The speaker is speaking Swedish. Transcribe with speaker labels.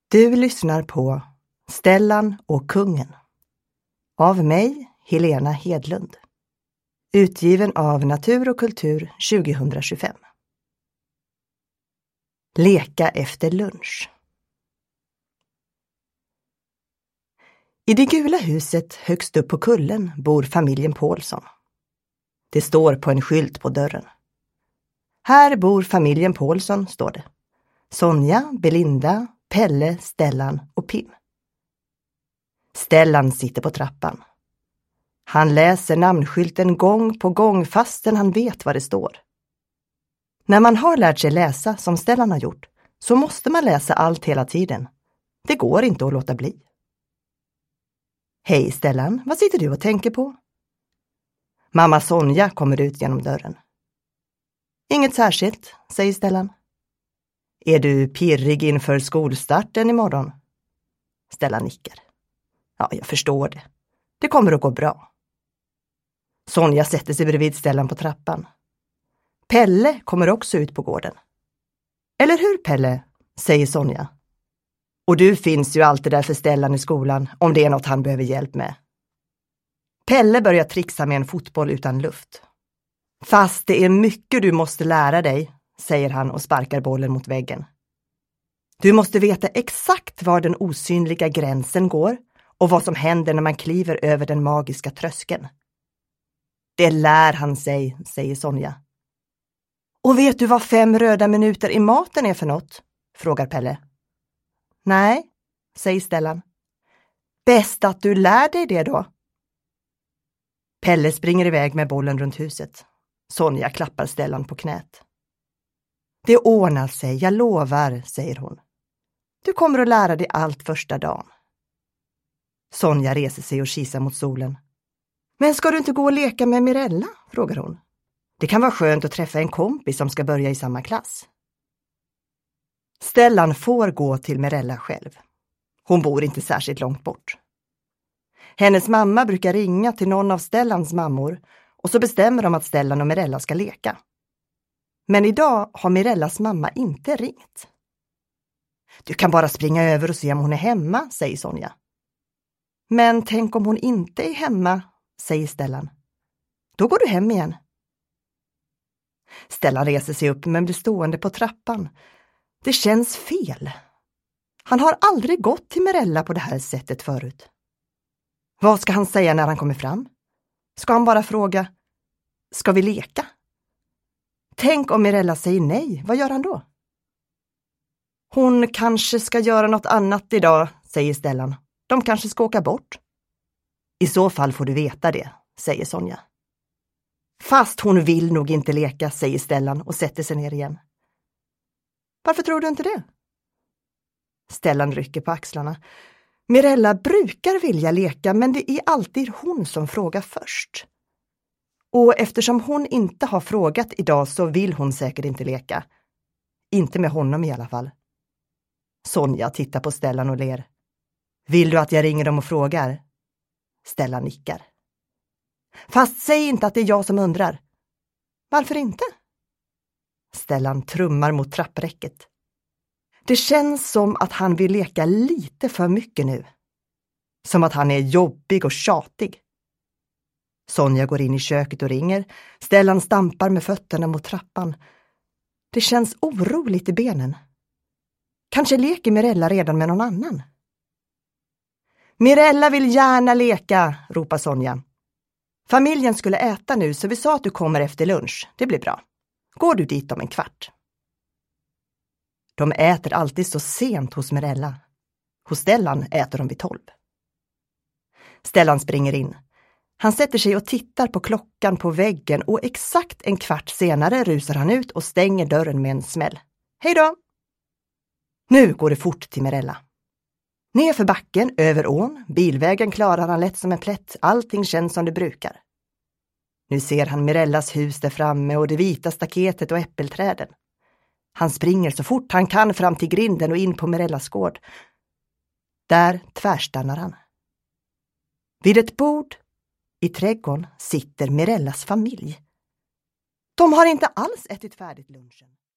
Speaker 1: Du lyssnar på Stellan och kungen. Av mig, Helena Hedlund. Utgiven av Natur och kultur 2025. Leka efter lunch. I det gula huset högst upp på kullen bor familjen Paulsson. Det står på en skylt på dörren. Här bor familjen Paulsson, står det. Sonja, Belinda, Pelle, Stellan och Pim. Stellan sitter på trappan. Han läser namnskylten gång på gång fastän han vet vad det står. När man har lärt sig läsa som Stellan har gjort så måste man läsa allt hela tiden. Det går inte att låta bli. Hej Stellan, vad sitter du och tänker på? Mamma Sonja kommer ut genom dörren. Inget särskilt, säger Stellan. Är du pirrig inför skolstarten imorgon? Stellan nickar. Ja, jag förstår det. Det kommer att gå bra. Sonja sätter sig bredvid Stellan på trappan. Pelle kommer också ut på gården. Eller hur Pelle, säger Sonja. Och du finns ju alltid där för Stellan i skolan om det är något han behöver hjälp med. Pelle börjar trixa med en fotboll utan luft. Fast det är mycket du måste lära dig, säger han och sparkar bollen mot väggen. Du måste veta exakt var den osynliga gränsen går och vad som händer när man kliver över den magiska tröskeln. Det lär han sig, säger Sonja. Och vet du vad 5 röda minuter i maten är för något? Frågar Pelle. Nej, säger Stellan. Bäst att du lär dig det då. Pelle springer iväg med bollen runt huset. Sonja klappar Stellan på knät. Det ordnar sig, jag lovar, säger hon. Du kommer att lära dig allt första dagen. Sonja reser sig och kisar mot solen. Men ska du inte gå och leka med Mirella? Frågar hon. Det kan vara skönt att träffa en kompis som ska börja i samma klass. Stellan får gå till Mirella själv. Hon bor inte särskilt långt bort. Hennes mamma brukar ringa till någon av Stellans mammor och så bestämmer de att Stellan och Mirella ska leka. Men idag har Mirellas mamma inte ringt. Du kan bara springa över och se om hon är hemma, säger Sonja. Men tänk om hon inte är hemma, säger Stellan. Då går du hem igen. Stellan reser sig upp men blir stående på trappan. Det känns fel. Han har aldrig gått till Mirella på det här sättet förut. Vad ska han säga när han kommer fram? Ska han bara fråga, ska vi leka? Tänk om Mirella säger nej, vad gör han då? Hon kanske ska göra något annat idag, säger Stellan. De kanske ska åka bort. I så fall får du veta det, säger Sonja. Fast hon vill nog inte leka, säger Stellan och sätter sig ner igen. Varför tror du inte det? Stellan rycker på axlarna. Mirella brukar vilja leka, men det är alltid hon som frågar först. Och eftersom hon inte har frågat idag så vill hon säkert inte leka. Inte med honom i alla fall. Sonja tittar på Stellan och ler. Vill du att jag ringer dem och frågar? Stellan nickar. Fast säg inte att det är jag som undrar. Varför inte? Stellan trummar mot trappräcket. Det känns som att han vill leka lite för mycket nu. Som att han är jobbig och tjatig. Sonja går in i köket och ringer. Stellan stampar med fötterna mot trappan. Det känns oroligt i benen. Kanske leker Mirella redan med någon annan. Mirella vill gärna leka, ropar Sonja. Familjen skulle äta nu så vi sa att du kommer efter lunch. Det blir bra. Går du dit om en kvart? De äter alltid så sent hos Mirella. Hos Stellan äter de vid 12. Stellan springer in. Han sätter sig och tittar på klockan på väggen och exakt en kvart senare rusar han ut och stänger dörren med en smäll. Hej då! Nu går det fort till Mirella. Ner för backen, över ån, bilvägen klarar han lätt som en plätt, allting känns som det brukar. Nu ser han Mirellas hus där framme och det vita staketet och äppelträden. Han springer så fort han kan fram till grinden och in på Mirellas gård. Där tvärstannar han. Vid ett bord i trädgården sitter Mirellas familj. De har inte alls ätit färdigt lunchen.